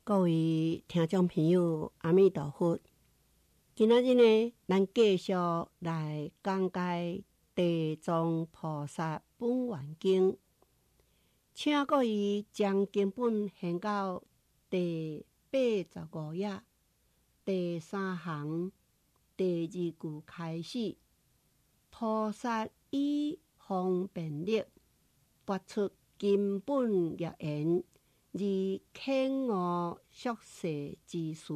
各位听众朋友，阿弥陀佛！今仔日呢，咱继续来讲解《地藏菩萨本愿经》，请各位将经本掀到第85页第3行第2句开始。菩萨以方便力，拔出根本业缘，而遣悟宿世之事。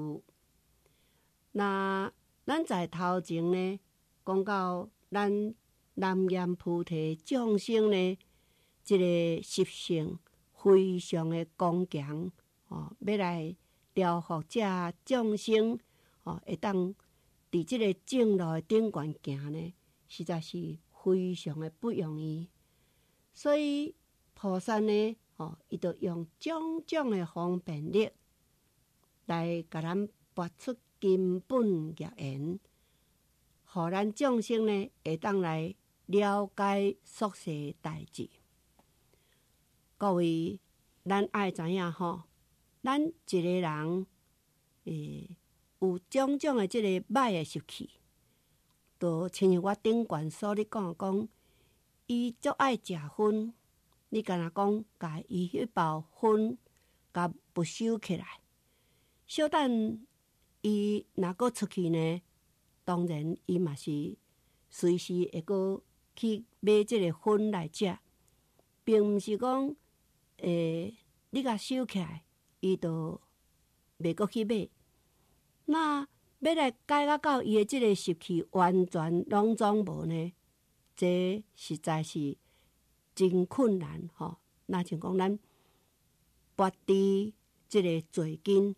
那咱在头前呢，讲到咱南阎菩提众生呢，这个习性非常的刚强要来调伏这众生会当伫这个正路顶悬行呢，实在是非常的不容易。所以菩萨呢，伊就用种种的方便力来甲咱拔出根本业缘，互咱众生呢会当来了解宿世代志。各位，咱爱知影咱一个人有种种的这个歹的习气，就亲像我顶悬所咧讲，伊足爱食薰，你敢若讲甲伊迄包薰甲不收起来，小等伊若阁出去呢，当然伊嘛是随时会阁去买即个薰来食，并毋是讲你甲收起来，伊就袂阁去买。那要来改到伊的即个习气完全拢总无呢，这实在是真困难那像讲咱拔除即个罪根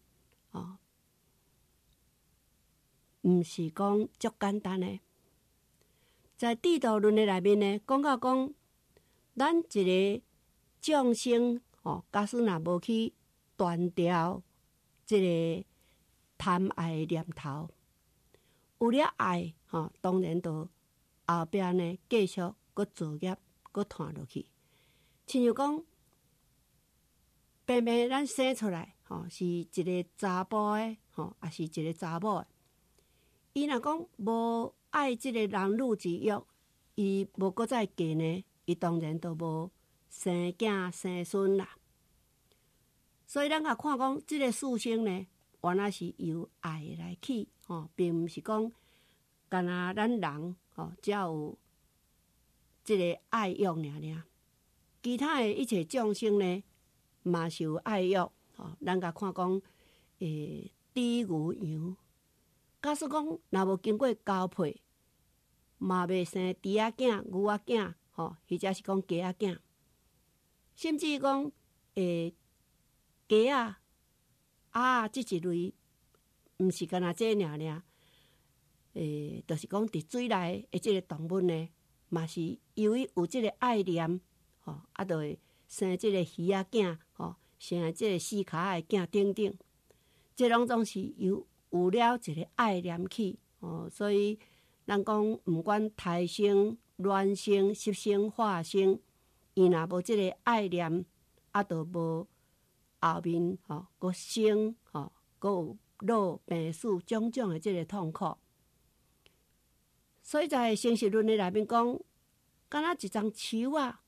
毋是讲足简单的。在地道论的内面呢，讲到讲咱一个众生假使若无去断掉即个贪爱念头，有了爱当然就后壁呢继续搁作业搁摊落去。亲像讲平平咱生出来是一个查甫的也是一个查某的，伊若讲无爱即个男女之欲，伊无搁再嫁呢，伊当然都无生囝生孙啦。所以咱甲看讲即个事情呢，原来是由爱来起并毋是讲干那咱人只有即个爱欲尔，其他的一切众生呢嘛是有爱欲咱甲看讲猪牛羊，假使讲若无经过交配，嘛袂生猪仔囝牛仔囝或者是讲鸡仔囝，甚至讲鸡仔即一类，毋是干那这尔就是讲伫水内的即个动物呢，嘛是由于有即个爱念就会生即个鱼仔囝生即个四脚的囝等等，这拢总是有了一个爱念起所以咱讲毋管胎生、卵生、湿生、化生，伊若无即个爱念，就无后面佫生佫有老病死种种的即个痛苦。所以在生死论的内面讲，敢若一张树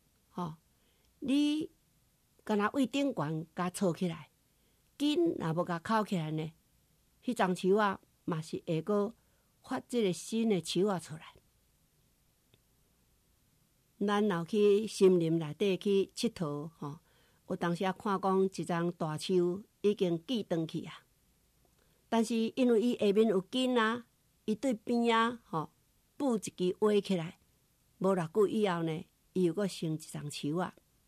你敢若位顶悬甲插起来，根若无甲扣起来呢，迄张树嘛是会阁发即个新的树出来。咱若去森林内底去佚佗有当时看讲一张大树已经锯断去但是因为伊下面有根伊对边布一支围起来，无偌久以后呢，伊又阁生一丛树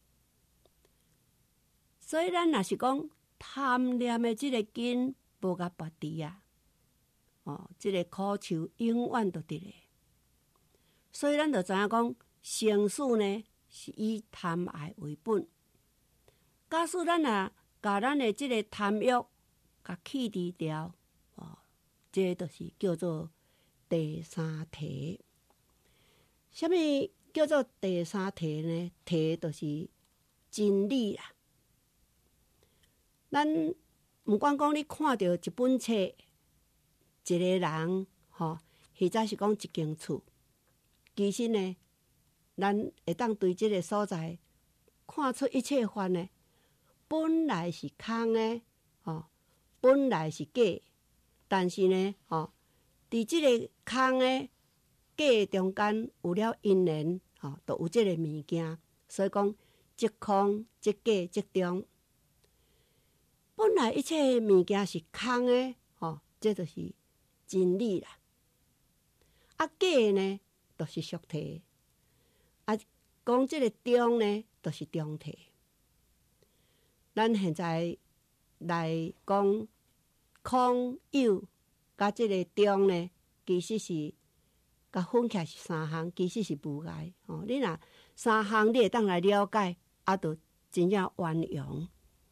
所以咱若是讲贪念的即个根无甲拔除即个苦树永远都伫咧。所以咱就知影讲生死呢是以贪爱为本。假使咱甲咱的即个贪欲甲去除掉这就是叫做第三谛。什么叫做第三谛呢？谛就是真理啦。咱毋管讲你看到一本册、一个人，或者是讲一间厝，其实呢，咱会当对即个所在看出一切法呢，本来是空的，本来是假，但是呢，伫即个空的、假的中间有了因缘，就有即个物件，所以讲即空、即假、即中。本来一切物件是空的，这就是真理啦。啊，假的呢，就是俗体。啊，讲这个中呢，就是中体。咱现在来讲空有甲这个中呢，其实是甲分起来是三项，其实是无碍。你若三项你会当来了解，啊，就真正圆融。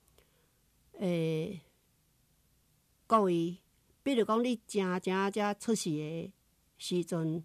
各位，比如讲你正出世的时阵，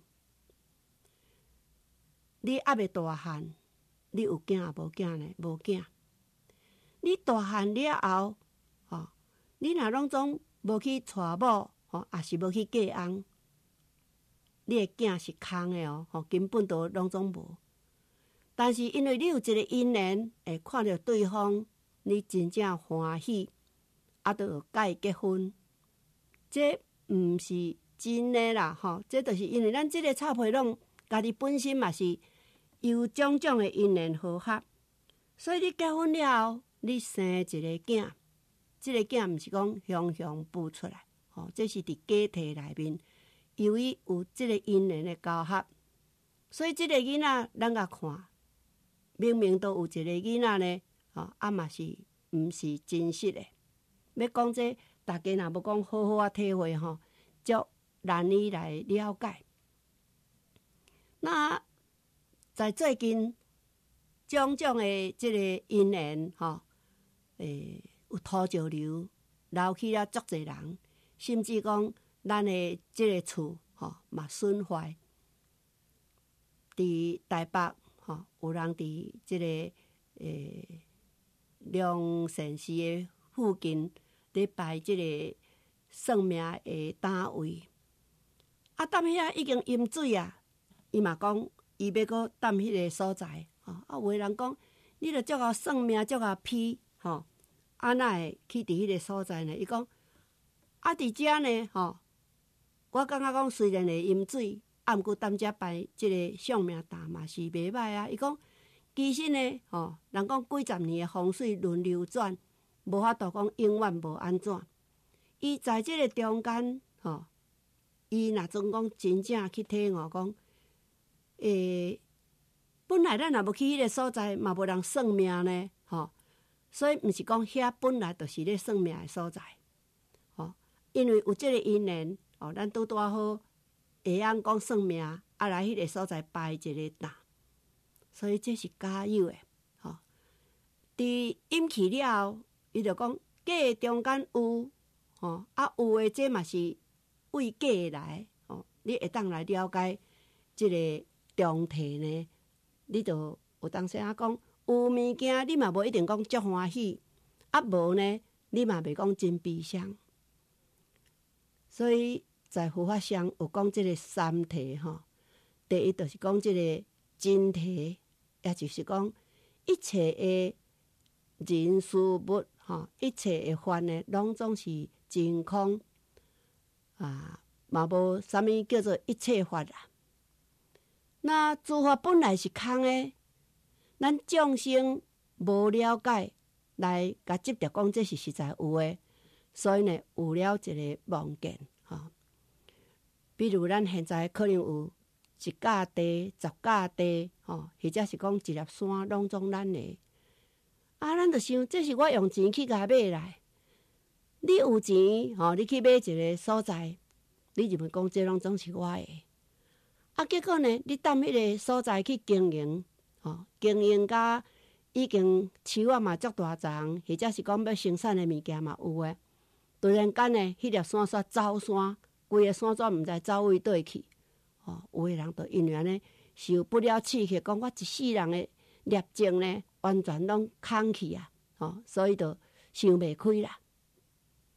你还未大汉，你有囝无囝呢？无囝。你大汉了后，你若拢总无去娶某，也是无去嫁翁，你的囝是空的根本都拢总无。但是因为你有一个因缘，会看到对方，你真正欢喜，啊，就甲伊结婚。这毋是真的啦，这就是因为咱这个插皮拢家己本身嘛是有种种的因缘和合，所以你结婚了后，你生一个囝，这个囝毋是讲雄雄孵出来，这是伫假体内面，由于有这个因缘的交合，所以这个囡仔咱甲看，明明都有一个囡仔呢，啊嘛是毋是真实的。要讲这，大家若要讲好好啊体会足难以来了解。那在最近种种的这个因缘有土石流流去了足侪人，甚至讲咱的这个厝嘛损坏。伫台北有人伫这个龙善寺的附近咧摆这个算命的单位，啊，踮遐已经淹水啊，伊嘛讲伊要搁踮迄个所在，啊，有个人讲你著足够算命，足够批，啊哪会去伫迄个所在呢？伊讲啊，伫遮呢，我感觉讲虽然会淹水，啊，毋过踮遮摆即个相命单嘛是袂歹啊。伊讲其实呢，人讲几十年的风水轮流转，无法度讲永远无安怎。伊在即个中间，伊若总讲真正去体悟讲，本来咱若要去迄个所在，嘛无人算命呢，所以毋是讲遐本来就是咧算命的所在，因为有即个因缘，咱拄拄好会晓讲算命，啊来迄个所在摆一个担，所以这是假有的，伫阴气了后，伊就讲假的中间有，啊有的这嘛是为假的来，你会当来了解即个中体呢，你就有当时啊讲有物件，你嘛无一定讲足欢喜，啊无呢，你嘛袂讲真悲伤。所以在佛法上有讲即个三体第一就是讲即个真体，也就是讲一切的人事物一切的法呢，拢总是真空啊，嘛无啥物叫做一切法啦。那诸法本来是空的，咱众生无了解来甲执着讲这是实在有的，所以呢有了一个妄见比如咱现在可能有一架地、10架地或者是讲一粒山拢总咱的，啊，咱就想这是我用钱去甲买来。你有钱你去买一个所在，你认为讲这拢总是我的，啊，结果呢，你踮迄个所在去经营，经营甲已经树啊嘛足大丛，或者是讲要生产的物件嘛有诶。突然间呢，迄粒山煞走山，规个山煞毋知走位倒去，有诶人就因为安尼受不了刺激，讲我一世人的业情呢，完全拢空去啊，所以就想袂开啦。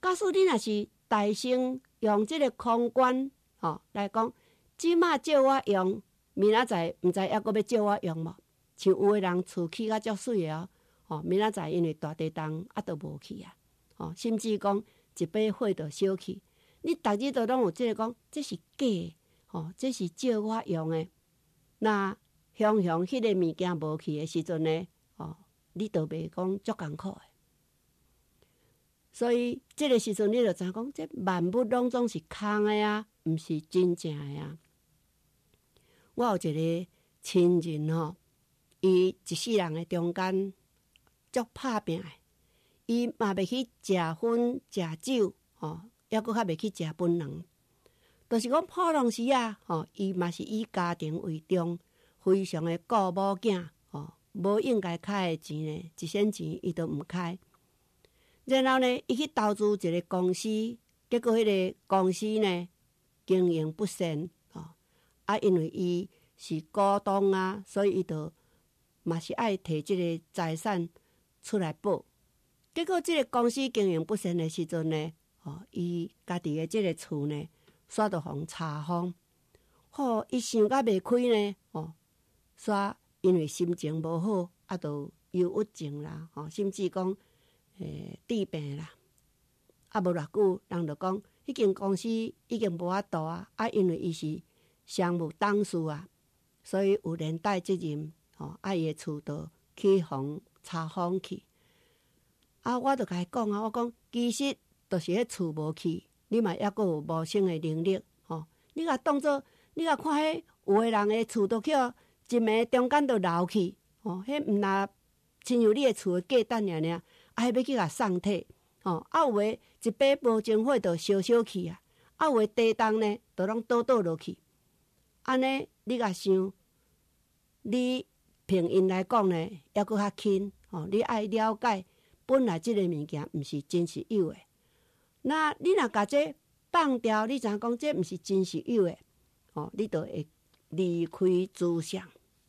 假使你若是大声用即个空管来讲，即马借我用，明仔载毋知还阁要借我用无？像有诶人厝起甲足水诶明仔载因为大地震都无去啊，甚至讲一把火就烧去。你逐日都拢有即个讲，这是假诶，这是借我用诶。那雄雄迄个物件无去诶时阵呢，你都袂讲足艰苦诶。所以即个时阵，你就知影讲，这万物拢总是空诶啊，毋是真正诶啊。我有一个亲人伊一世人诶中间足拍拼诶，伊嘛袂去食薰食酒，抑搁较袂去食槟榔。就是讲普通时伊嘛是以家庭为重，非常诶顾某囝，无应该开诶钱呢，一仙钱伊都毋开。然后呢，伊去投资一个公司，结果迄个公司呢经营不善，因为伊是股东啊，所以伊就嘛是爱摕即个财产出来报。结果即个公司经营不善的时阵呢，伊家己的即个厝呢，煞着互查封。伊想甲袂开呢，煞因为心情无好，就忧郁症啦，甚至讲治病啦。无偌久，人就讲，迄间公司已经无法度因为伊是商务董事所以有连带责任，伊的厝就去互查封去。我就甲伊讲我讲其实就是迄厝无去，你嘛抑阁有谋生的能力，你甲当作你甲看迄有诶人诶厝都去一暝中间都流去，迄毋若亲像你诶厝诶价值尔，还要去甲送体，有诶一把无情火就烧去有诶地动呢，就拢倒落去。安尼你甲想，你平因来讲呢，抑阁较轻，你爱了解。本来即个物件毋是真实有诶，那你若甲这放掉，你知影讲这毋是真实有诶，你就会离开主相。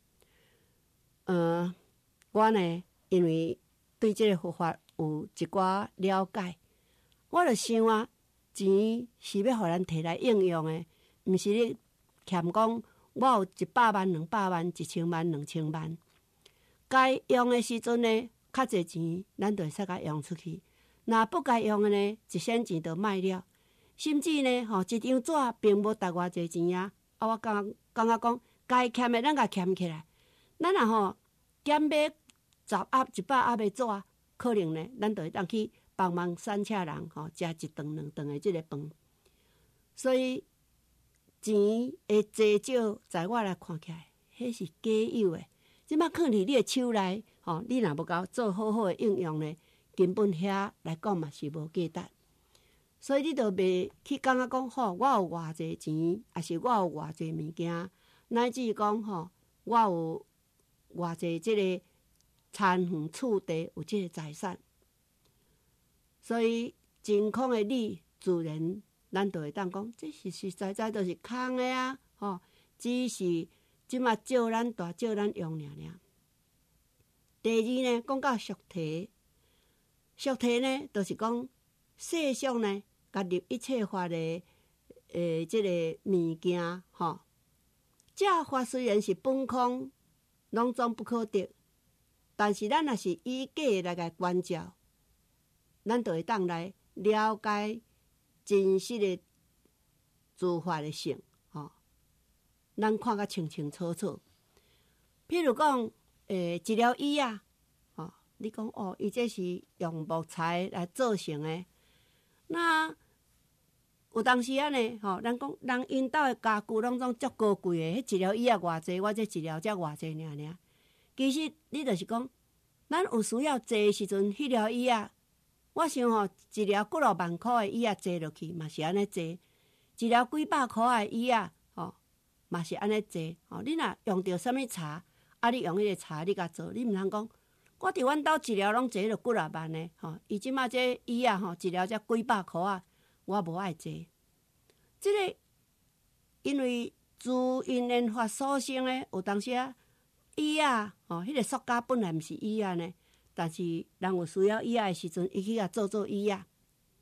我呢，因为对即个佛法有一寡了解，我就想钱是要互咱摕来应用诶，毋是咧欠讲我有100万、200万、1000万、2000万，该用诶时阵呢。较侪钱，咱就会使甲用出去。若不该用的呢，一仙钱就卖了。甚至呢，一张纸并无值偌侪钱啊！我感觉讲，该欠的咱甲欠起来。咱若减买10盒、100盒的纸，可能呢，咱就会当去帮忙三车人食1顿2顿的即个饭。所以钱的多少，在我来看起来，迄是假有的。即摆放伫你的手内，你若无甲做好好的应用呢，根本遐来讲嘛是无价值。所以你就袂去感觉讲，我有偌济钱，还是我有偌济物件，乃至讲我有偌济即个田园厝地，有即个财产。所以真空的你，自然咱就会当讲，这实实在在都是空的啊！只是即马借咱用尔。第二呢，讲到俗题，俗题呢，就是讲世俗呢，甲入一切法的即个物件，这法虽然是本空，拢总不可得，但是咱若是以假来甲观照，咱就会当来了解真实的诸法的性，咱看甲清清楚楚。譬如讲，一条椅你讲伊这是用木材来做成的。那有当时呢，咱讲人因兜的家具拢总足高贵的，迄一条椅偌济，我这一条才偌济尔。其实你就是讲，咱有需要坐的时阵，迄条椅我想一条几落万块的椅坐落去嘛是安尼坐，一条几百块的椅嘛是安尼坐。你若用到什么茶，你用迄个茶你甲做，你毋通讲，我伫阮兜一条拢坐着几落万的，伊即马这椅一条才几百块我无爱坐。即个因为自因缘法所生的，有当时椅迄个塑胶本来毋是椅呢，但是人有需要椅的时阵，伊去甲做椅。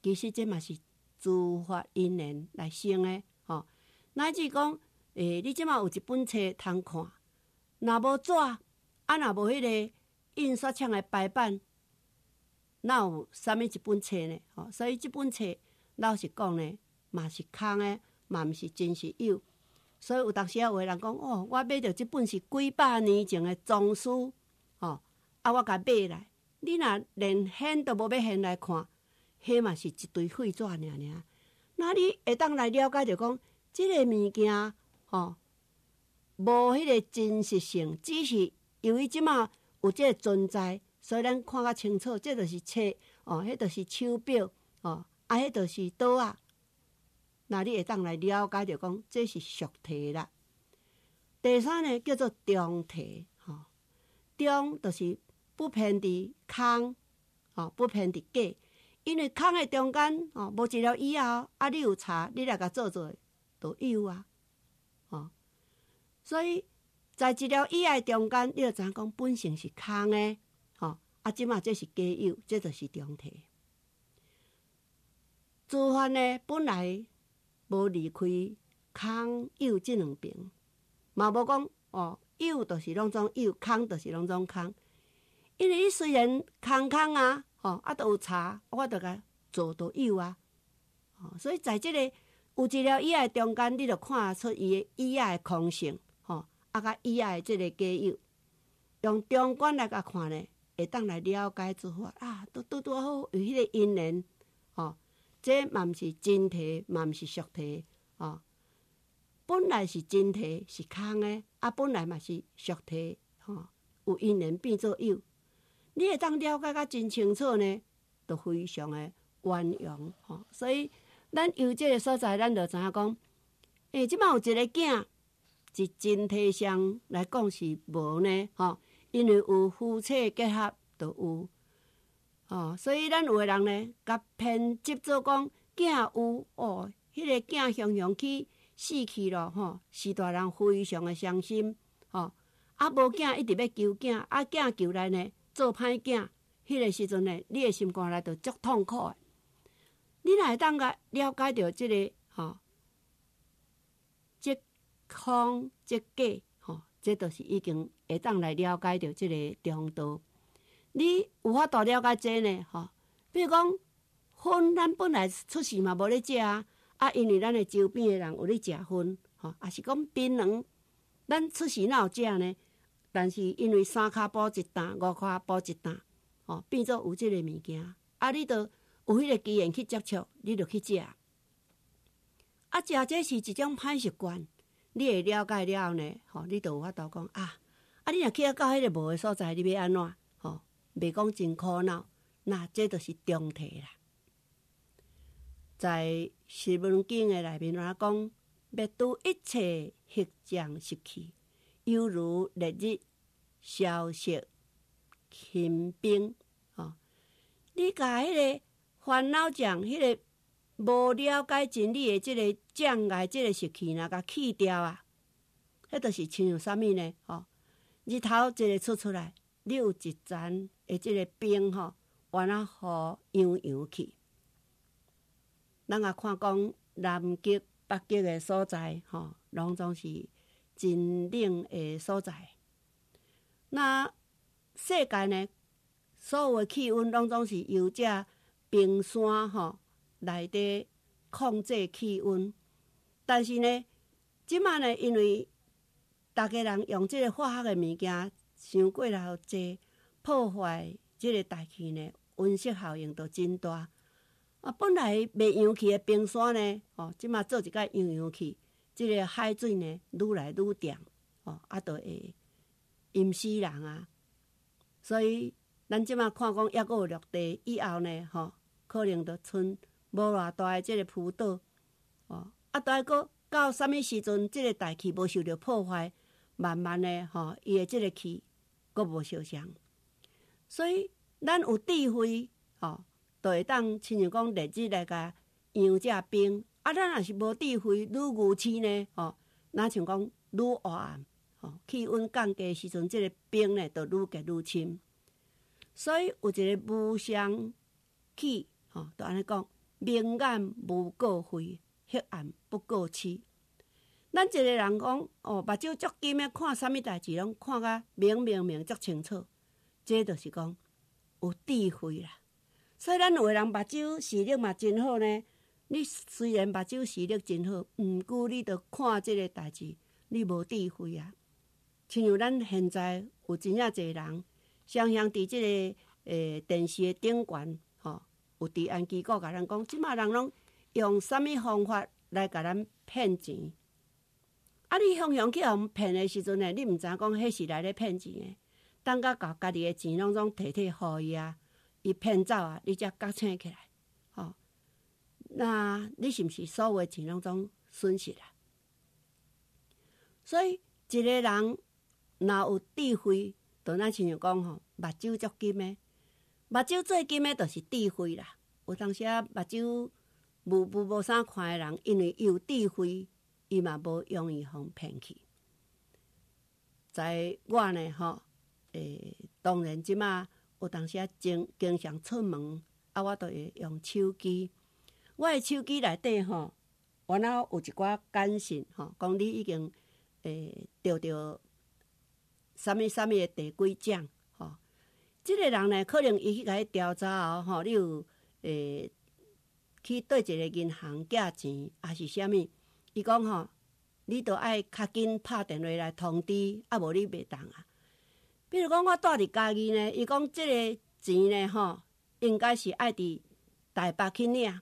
其实这嘛是自发因缘来生的，吼。乃至讲，你即马有一本册通看，若无纸，若无迄个印刷厂的排版，哪有啥物一本册呢？吼，所以即本册老实讲呢，嘛是空的，嘛毋是真实有。所以有当时啊，有个人讲，哦，我买着即本是几百年前的藏书，吼，我甲买来，你若连掀都无要掀来看，迄嘛是一堆废纸尔。那你会当来了解着讲，即个物件，吼，无迄个真实性，只是由于即马有即个存在，所以咱看较清楚，这就是册，哦，迄就是手表，哦，迄就是刀啊。那你会当来了解着讲，这是俗题啦。第三呢，叫做中题，吼，中就是不偏伫空，吼，不偏伫假。因为空的中间，哦，无一条以后，你有查，你来甲做，都有啊，哦。所以在一条以外中间，你就知影讲本性是空的，吼。即马这是假有，这就是中题。自发呢，本来无离开空有这两边，嘛无讲哦，有就是拢总有，空就是拢总空。因为伊虽然空啊，吼，都有查，我著甲做都有啊，所以在即个有一条以外中间，你著看出伊的以外的空性，吼，甲以外的即个假有，用中观来甲看呢，会当来了解自法啊，拄好有迄个因缘，吼。这嘛毋是真题，嘛毋是俗题，哦。本来是真题，是空的，本来嘛是俗题，吼，有因缘变做有。你会当了解甲真清楚呢，就非常的圆融，吼。所以，咱由这个所在，咱就知影讲，即摆有一个囝，是真题上来讲是无呢，吼，因为有夫妻结合，就有。所以咱有的人呢，甲偏执着讲囝有哦，迄个囝雄雄去死去咯，吼，是大人非常的伤心，吼。无囝一直要求囝，囝求来呢做歹囝，迄个时阵呢，你的心肝内就足痛苦的。你若会当甲了解到即个，吼，即空即假，吼，这就是已经会当来了解到即个中道。你有法度了解这呢？吼，比如讲，薰咱本来出世嘛无咧食啊，因为咱的周边的人有咧食薰，吼，也是讲槟榔，咱出世哪有食呢？但是因为3骹补一担，5骹补一担，吼，变做有即个物件，你就有迄个机缘去接触，你就去食。食这是一种歹习惯，你会了解了后呢，吼，你就有法度讲你若去到迄个无的所在，你要安怎？吼。袂讲真苦恼，那这就是中题啦。在《释文经》的内面讲，灭度一切黑障习气，犹如烈日烧熄轻冰。你甲迄个烦恼障，迄个无了解真理的即个障碍，即个习气，若甲去掉啊，迄就是亲像啥物呢？日头一个出来。你有一层的即个冰吼，完啊雨洋洋去。咱也看讲南极、北极的所在，吼，拢总是真冷的所在。那世界呢，所有的气温拢总是由这冰山吼内底控制气温。但是呢，即马呢，因为大家人用即个化学的物件。伤过头济，破坏即个大气呢，温室效应就真大。本来袂扬起的冰山呢，即马做一摆扬起，即个海水呢，愈来愈咸，就会淹死人啊。所以咱即马看讲，抑阁有陆地以后呢，可能就剩无偌大的即个浮岛，大概到啥物时阵，即个大气无受到破坏，慢慢的伊的即个气。阁无相像，所以咱有智慧，就会当亲像讲烈日来甲扬这冰。咱若是无智慧，愈愚痴呢，哪像讲愈黑暗，气温降低时阵，这个冰呢，就愈结愈深。所以有一个无相气，就安尼讲， 明眼无过灰，黑暗不过痴。咱一个人讲哦，目睭足金的，看啥物代志拢看甲明足清楚，这就是讲有智慧啦。所以咱有的人目睭视力嘛真好呢。你虽然目睭视力真好，毋过你着看即个代志，你无智慧啊。亲像咱现在有真正侪人，常常伫即个电视的顶悬，有伫安机构甲咱讲，即马人拢用啥物方法来甲咱骗钱？啊，你向去互骗的时阵呢，你毋知影讲迄是来咧骗钱的，等甲甲家己的钱拢摕互伊啊，伊骗走啊，你才觉醒起来，那你是毋是所有的钱拢损失啊？所以一个人若有智慧，就咱亲像讲目睭足金的，目睭最金的就是智慧啦。有当时目睭无啥看的人，因为伊有智慧，伊嘛无容易互骗去。在我呢当然即马有当时经常出门，我都会用手机。我的手机内底原来有一寡简讯讲你已经得到啥物的第几奖即个人呢，可能伊去甲伊调查后你有去对一个银行寄钱，还是啥物？伊讲你着爱较紧拍电话来通知，无你袂当啊。比如讲我住伫嘉义呢，伊讲即个钱呢应该是爱伫台北去领。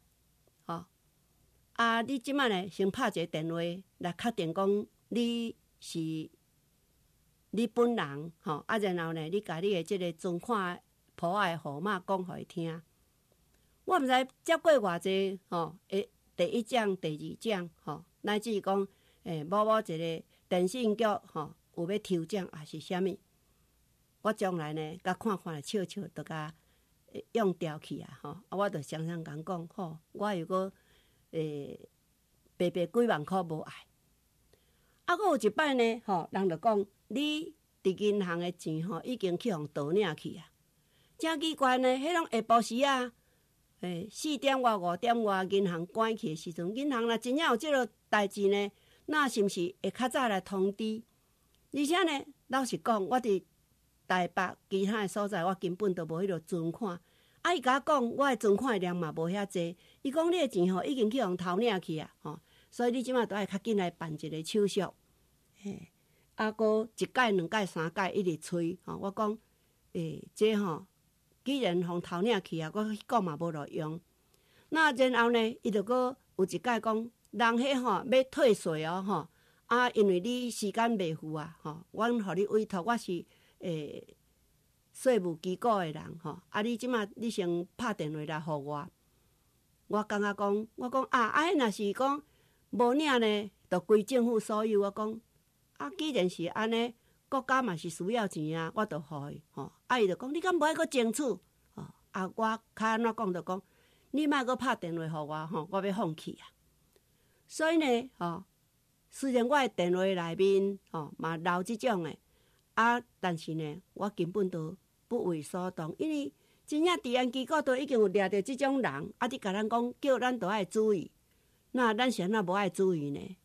你即摆呢，先拍一个电话来确定讲你是你本人然后呢，你甲你的即个存款簿仔的号码讲互伊听。我毋知接过偌济第一奖、第二奖乃至讲某一个电信局有要抽奖还是啥物，我将来呢，甲看笑，就甲用掉去啊我就常常甲讲我如果白几万块无爱。还有一摆呢人就讲你伫银行的钱已经去互盗领去啊，真奇怪呢。迄拢下晡时啊，4点外、5点外，银行关去的时阵，银行若真正有即个代志呢，那是毋是会较早来通知？而且呢，老实讲，我伫台北其他的所在，我根本都无迄个存款。伊甲我讲，我的存款的量嘛无遐济。伊讲你的钱已经去互偷领去啊，所以你即马都爱较紧来办一个手续。搁一届、2届、3届一直催我讲这既然互偷领去啊，我讲嘛无路用。那然后呢，伊就搁有一届讲，人迄要退税因为你时间未赴啊阮互你委托，我是税务机构的人你即马你先拍电话来互我。我感觉讲，我讲迄若是讲无领呢，就归政府所有。我讲既然是安尼，国家嘛是需要钱啊，我就互伊伊就讲你敢无爱搁争取我较安怎讲就讲，你莫搁拍电话互我我要放弃啊。所以呢虽然我的电话内面嘛留即种的但是呢，我根本都不为所动，因为真正治安机构都已经有掠着即种人你甲咱讲叫咱都爱注意，那咱是安怎无爱注意呢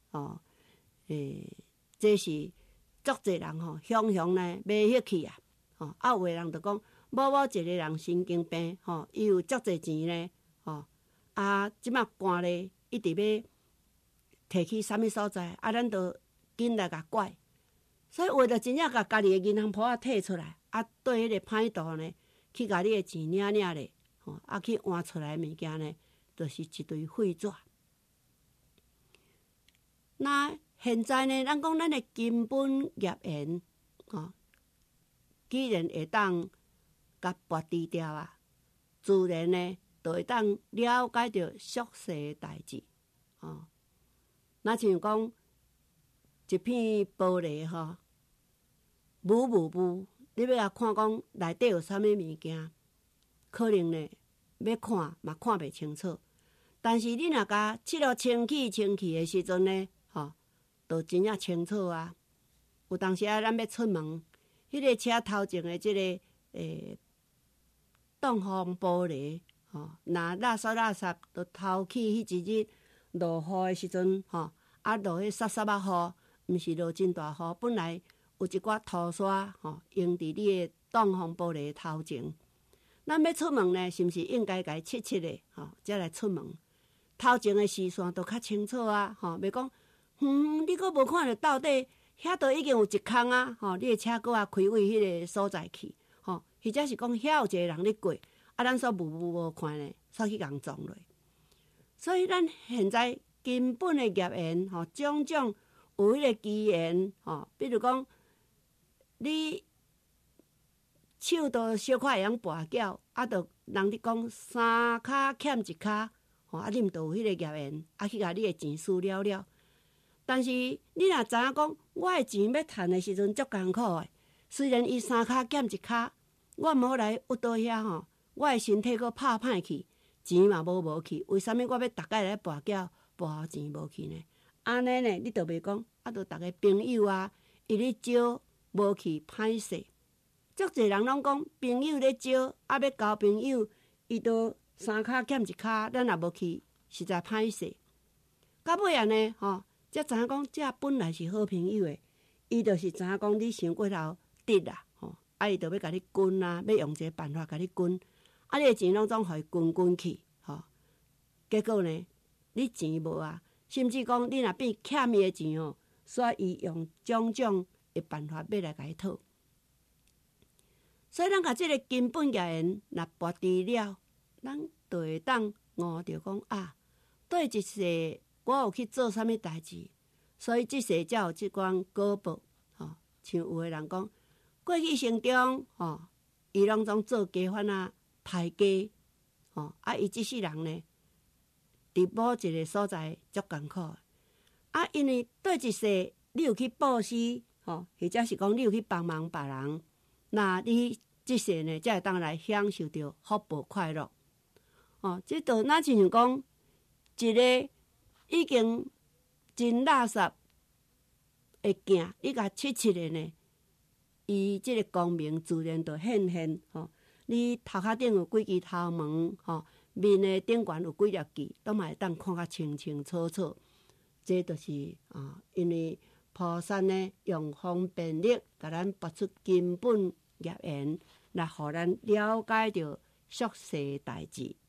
这是足侪人雄雄呢买迄去啊有的人就讲某一个人神经病伊有足侪钱呢即马官咧一直要摕去啥物所在咱就紧来甲拐。所以为了真正甲家己的银行簿仔摕出来对迄个歹徒呢去甲你的钱领咧去换出来的物件呢，就是一堆废纸。那现在呢，咱讲咱的根本业缘既然会当甲拔除掉啊，自然呢就会当了解到俗世的代志那像讲一片玻璃雾，你要甲看讲内底有啥物物件，可能呢要看嘛看袂清楚。但是你若甲漆了清气的时阵呢都真正清楚啊。有当时咱要出门，迄个车头前的即个挡风玻璃若垃圾都透起迄一日落雨的时阵，落迄沙沙啊雨，毋是落真大雨，本来有一寡土沙，用伫你的挡风玻璃头前。咱要出门呢，是毋是应该甲伊切切的，才来出门？头前的视线都较清楚啊，袂讲，你阁无看着到底遐都已经有一空啊，你的车阁开为迄个所在去，或者是讲遐有一个人咧过，咱煞无看呢，煞去共撞落。所以咱现在根本的业缘，种种有迄个机缘，比如讲你手都小可会晓跋筊，就人伫讲三骹欠一骹，你毋就有迄个业缘，去甲你的钱输了了。但是你若知影讲，我的钱要趁的时阵足艰苦的，虽然伊三骹减一骹，我毋好来屈倒遐我的身体阁拍歹去，钱嘛无去，为什么我要逐摆来跋筊，跋好钱无去呢？安尼呢，你就袂讲，就逐个朋友啊，伊咧招无去歹势。足侪人拢讲，朋友咧招，要交朋友，伊都三骹减一骹，咱也无去，实在歹势。到尾啊呢，才知影讲，这本来是好朋友诶，伊就是知影讲你想过头直啦，伊就要甲你滚啊，要用一个办法甲你滚，你诶钱拢总互伊滚去，结果呢，你钱无啊，甚至讲你若变欠伊诶钱所以伊用种种诶办法要来甲伊讨。所以咱甲即个根本业缘若拔除了，咱就会当悟着讲对一世我有去做啥物代志，所以即世才有即款果报。像有的人讲，过去生中伊拢总做家番歹家，伊即世人呢，伫某一个所在足艰苦的。因为对一世你有去布施，或者是讲你有去帮忙别人。那你即世呢，才会当来享受到福报快乐。即就咱亲像讲，一个已經真垃圾的镜，你甲切的呢，伊即个光明自然就现。你头壳顶有几支头毛，面的顶悬有几粒痣，都嘛会当看甲清清楚楚。这就是因为菩萨呢，用方便力，甲咱拔出根本业缘，来互咱了解到俗世代志。